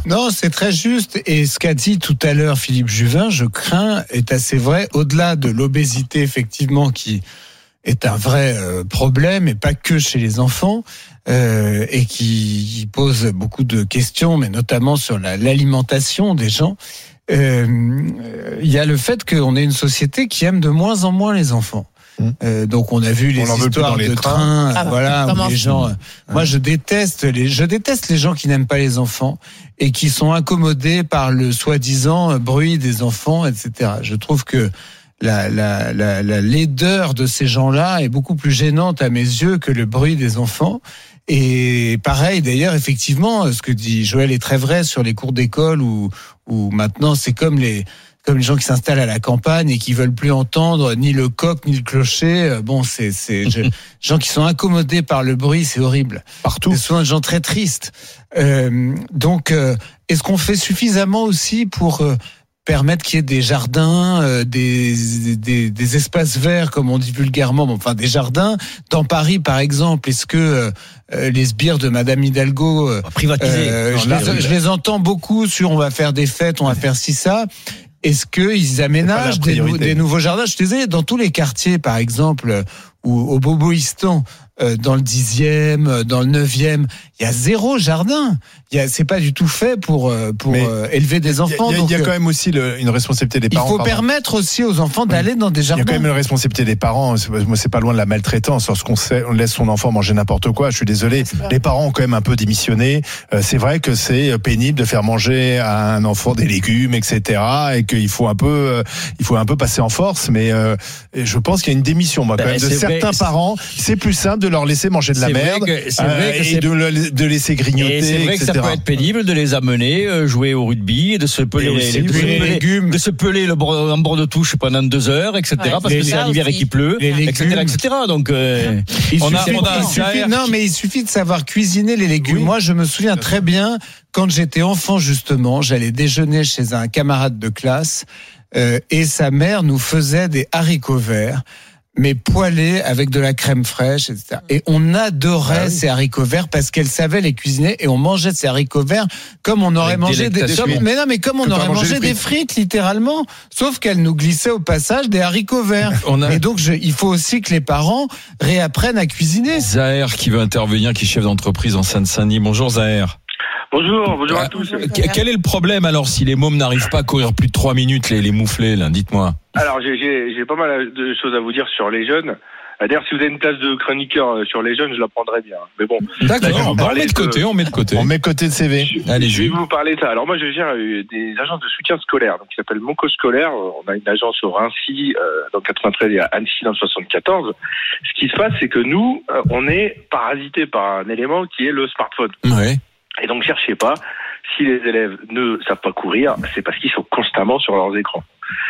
Non, c'est très juste. Et ce qu'a dit tout à l'heure Philippe Juvin, je crains, est assez vrai. Au-delà de l'obésité, effectivement, qui est un vrai problème, et pas que chez les enfants, et qui pose beaucoup de questions, mais notamment sur l'alimentation des gens. Il y a le fait qu'on est une société qui aime de moins en moins les enfants. Donc on a vu les histoires de trains, où les gens. Moi, je déteste les gens qui n'aiment pas les enfants et qui sont incommodés par le soi-disant bruit des enfants, etc. Je trouve que la laideur de ces gens-là est beaucoup plus gênante à mes yeux que le bruit des enfants. Et pareil, d'ailleurs, effectivement, ce que dit Joël est très vrai sur les cours d'école où maintenant c'est comme les gens qui s'installent à la campagne et qui veulent plus entendre ni le coq ni le clocher. Bon, c'est gens qui sont incommodés par le bruit, c'est horrible. Partout. C'est souvent des gens très tristes. Donc, est-ce qu'on fait suffisamment aussi pour permettre qu'il y ait des jardins, des espaces verts, comme on dit vulgairement, enfin des jardins. Dans Paris, par exemple, est-ce que les sbires de Madame Hidalgo privatisés, je les entends beaucoup sur on va faire des fêtes, on va faire ci, ça. Est-ce qu'ils aménagent des nouveaux jardins? Je te disais, dans tous les quartiers, par exemple, ou au Boboïstan, dans le 10e, dans le 9e, il y a 0 jardin. C'est pas du tout fait pour élever des enfants. Il y a quand même aussi une responsabilité des parents. Il faut permettre aussi aux enfants d'aller dans des jardins. Il y a quand même une responsabilité des parents. Moi, c'est pas loin de la maltraitance. Lorsqu'on laisse son enfant manger n'importe quoi, je suis désolé. Les parents ont quand même un peu démissionné. C'est vrai que c'est pénible de faire manger à un enfant des légumes, etc. Et qu'il faut un peu passer en force. Mais je pense qu'il y a une démission, moi, quand même, de certains parents. C'est plus simple de leur laisser manger de la merde et de laisser grignoter. Et c'est vrai que ça peut être pénible de les amener jouer au rugby, de se peler les légumes, de se peler en bord de touche pendant 2 heures, etc. Parce que c'est l'hiver et qu'il pleut, etc. Donc il suffit de savoir cuisiner les légumes. Oui. Moi, je me souviens très bien quand j'étais enfant, justement, j'allais déjeuner chez un camarade de classe et sa mère nous faisait des haricots verts, mais poêlés avec de la crème fraîche, etc. Et on adorait ces haricots verts parce qu'elle savait les cuisiner et on mangeait ces haricots verts comme on aurait mangé des frites, littéralement. Sauf qu'elle nous glissait au passage des haricots verts. Et donc, il faut aussi que les parents réapprennent à cuisiner. Zahir qui veut intervenir, qui est chef d'entreprise en Seine-Saint-Denis. Bonjour Zahir. Bonjour à tous. Quel est le problème alors si les mômes n'arrivent pas à courir plus de 3 minutes, les mouflés, là, dites-moi. Alors j'ai pas mal de choses à vous dire sur les jeunes. D'ailleurs, si vous avez une place de chroniqueur sur les jeunes, je la prendrais bien. Mais bon. D'accord, on met de côté. On met de côté de CV. Allez, je vais vous parler de ça. Alors moi, je gère des agences de soutien scolaire, donc qui s'appelle Monco Scolaire. On a une agence au Rincy, dans le 93 et à Annecy dans le 74. Ce qui se passe, c'est que nous, on est parasité par un élément qui est le smartphone. Ouais. Et donc, cherchez pas. Si les élèves ne savent pas courir, c'est parce qu'ils sont constamment sur leurs écrans.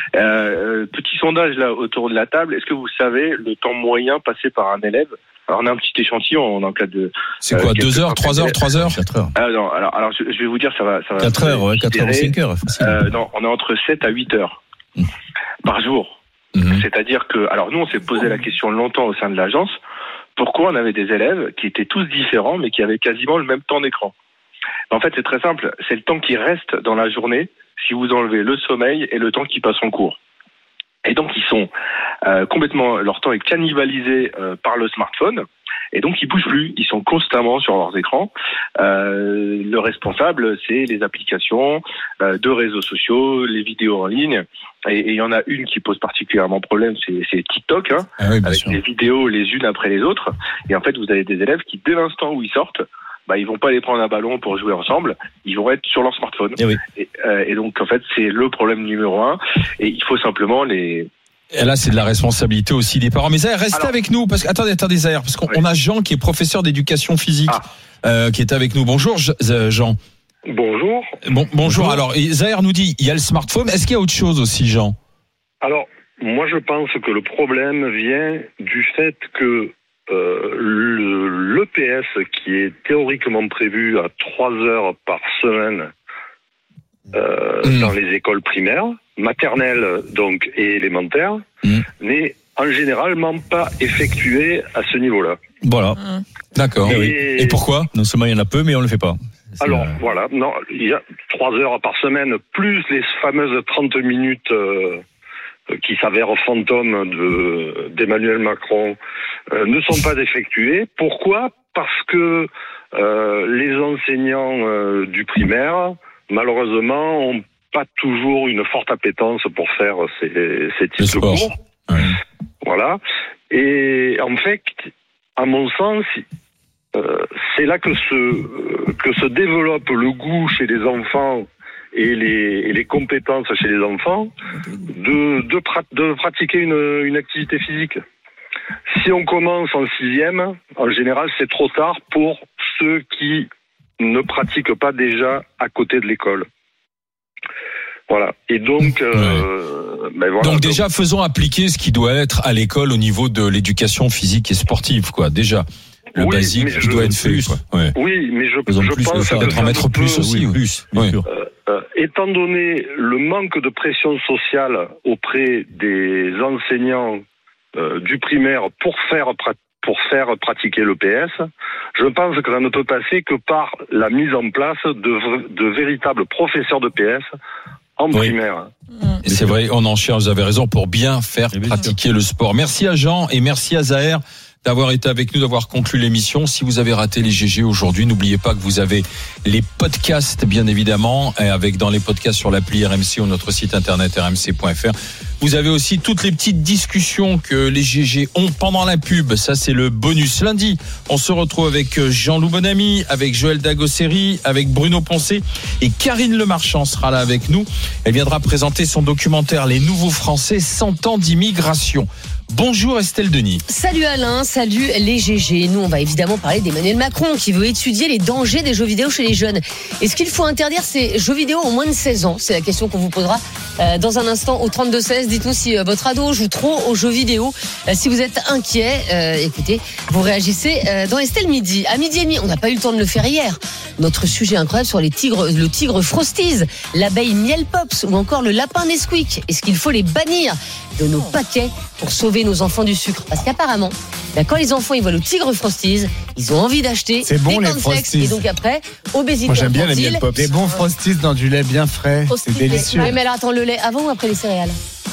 Petit sondage là autour de la table. Est-ce que vous savez le temps moyen passé par un élève? Alors on a un petit échantillon, on est en cas de. C'est quoi, 2 heures, 3 heures, 3 heures? 4 heures. Non, alors je vais vous dire, ça va. 4 heures, ouais, 4 heures ou 5 heures. Non, on est entre 7 à 8 heures par jour. C'est-à-dire que, alors nous, on s'est posé la question longtemps au sein de l'agence. Pourquoi on avait des élèves qui étaient tous différents, mais qui avaient quasiment le même temps d'écran? En fait, c'est très simple. C'est le temps qui reste dans la journée si vous enlevez le sommeil et le temps qui passe en cours. Et donc, ils sont complètement... Leur temps est cannibalisé par le smartphone. Et donc, ils bougent plus. Ils sont constamment sur leurs écrans. Le responsable, c'est les applications de réseaux sociaux, les vidéos en ligne. Et il y en a une qui pose particulièrement problème, c'est TikTok, avec les vidéos les unes après les autres. Et en fait, vous avez des élèves qui, dès l'instant où ils sortent, ils vont pas aller prendre un ballon pour jouer ensemble, ils vont être sur leur smartphone. Et donc, en fait, c'est le problème numéro 1. Et il faut simplement les... Et là, c'est de la responsabilité aussi des parents. Mais Zahir, restez avec nous, parce que attendez Zahir, parce qu'on a Jean qui est professeur d'éducation physique, qui est avec nous. Bonjour Jean. Bonjour. Bonjour. Alors, Zahir nous dit, il y a le smartphone. Est-ce qu'il y a autre chose aussi, Jean? Alors, moi, je pense que le problème vient du fait que l'EPS, qui est théoriquement prévu à 3 heures par semaine dans les écoles primaires, maternelles donc et élémentaires, n'est en généralement pas effectué à ce niveau-là. Voilà. D'accord. Et pourquoi? Non seulement il y en a peu, mais on le fait pas. Alors voilà, non, il y a 3 heures par semaine plus les fameuses 30 minutes qui s'avèrent fantômes d'Emmanuel Macron ne sont pas effectués. Pourquoi? Parce que les enseignants du primaire, malheureusement, ont pas toujours une forte appétence pour faire ces types de cours. Voilà. Et en fait, à mon sens, c'est là que se développe le goût chez les enfants et les compétences chez les enfants de pratiquer une activité physique. Si on commence en 6e, en général, c'est trop tard pour ceux qui ne pratiquent pas déjà à côté de l'école. Voilà. Et donc, voilà. Donc déjà, faisons appliquer ce qui doit être à l'école au niveau de l'éducation physique et sportive, quoi. Déjà. Le basique qui doit être fait. Ouais. Oui, mais je plus, pense peut-être en mettre plus aussi. Oui, plus, bien sûr. Étant donné le manque de pression sociale auprès des enseignants du primaire pour faire pratiquer le PS, je pense que ça ne peut passer que par la mise en place de véritables professeurs de PS en primaire. C'est vrai, on en cherche, vous avez raison, pour bien faire pratiquer le sport. Merci à Jean et merci à Zahir d'avoir été avec nous, d'avoir conclu l'émission. Si vous avez raté les GG aujourd'hui, n'oubliez pas que vous avez les podcasts, bien évidemment, avec dans les podcasts sur l'appli RMC ou notre site internet rmc.fr. Vous avez aussi toutes les petites discussions que les GG ont pendant la pub. Ça, c'est le bonus. Lundi, on se retrouve avec Jean-Loup Bonamy, avec Joël Dagosseri, avec Bruno Poncet et Karine Lemarchand sera là avec nous. Elle viendra présenter son documentaire Les Nouveaux Français, 100 ans d'immigration. Bonjour Estelle Denis. Salut Alain, salut les GG. Nous, on va évidemment parler d'Emmanuel Macron qui veut étudier les dangers des jeux vidéo chez les jeunes. Est-ce qu'il faut interdire ces jeux vidéo aux moins de 16 ans ? C'est la question qu'on vous posera dans un instant au 32-16. Dites-nous si votre ado joue trop aux jeux vidéo. Si vous êtes inquiet, écoutez, vous réagissez dans Estelle Midi. À midi et demi, on n'a pas eu le temps de le faire hier. Notre sujet incroyable sur le tigre Frosties, l'abeille Miel Pops ou encore le lapin Nesquik. Est-ce qu'il faut les bannir de nos paquets pour sauver nos enfants du sucre? Parce qu'apparemment, quand les enfants ils voient le tigre Frosties, ils ont envie d'acheter des cornflakes Frosties. et donc après, obésité. Moi j'aime bien les infantile. Miel Pops. Des bons Frosties dans du lait bien frais, c'est délicieux. Oui, mais alors attends, le lait avant ou après les céréales?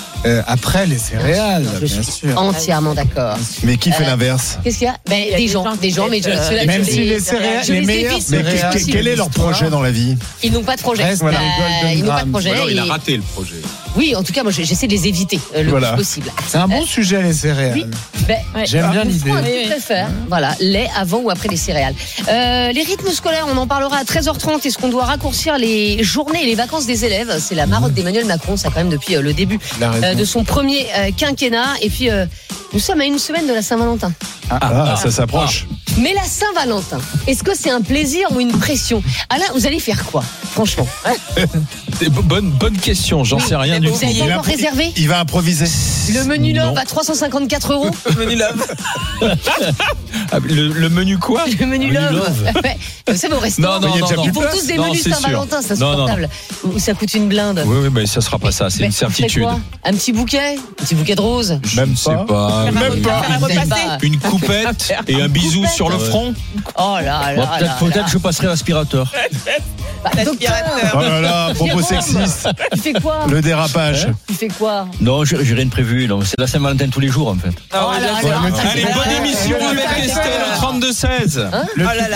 Après les céréales, Je bien suis sûr. entièrement d'accord. Mais qui fait l'inverse? Qu'est-ce qu'il y a? Des gens, mais ceux-là, Même je si les céréales, je les les meilleurs évite. Mais céréales. quel est leur projet dans la vie? Ils n'ont pas de projet. Reste dans les Golden Ils n'ont pas de Grams. projet. Alors, il a et- raté le projet. Oui, en tout cas, moi, j'essaie de les éviter le Voilà. plus possible. C'est un bon sujet les céréales. Oui. Ben, J'aime bien l'idée. Je préfère. Voilà, lait avant ou après les céréales. Les rythmes scolaires, on en parlera à 13h30. Est-ce qu'on doit raccourcir les journées et les vacances des élèves? C'est la marotte d'Emmanuel Macron, ça quand même depuis le début de son premier quinquennat. Et puis, nous sommes à une semaine de la Saint-Valentin. Ça s'approche. Mais la Saint-Valentin, est-ce que c'est un plaisir ou une pression? Alain, vous allez faire quoi, franchement? Bonne question, j'en sais rien du Vous tout. avez pas encore réservé? Il va improviser. Le menu Non. love à 354 €. Le menu quoi? Le menu love. Ouais. Vous savez, au restaurant, Non, ils font tous des Non, menus c'est sûr. Saint-Valentin, c'est Non, insupportable. Où ça coûte une blinde. Oui, mais ça sera pas ça, c'est Mais une vous ferez certitude. quoi? Un petit bouquet de roses. Je ne sais pas. Même pas. Vous savez pas. Une coupette et un bisou Coupette. sur le front. Oh là Bon, là là. peut-être je passerai l'aspirateur. Docteur, Oh là là, propos Jérôme, sexiste. tu fais quoi? Le dérapage. Tu fais quoi? Non, j'ai rien de prévu. Non, c'est la Saint-Valentin tous les jours en fait. Oh là là. Allez, bonne émission avec Estelle au 32-16.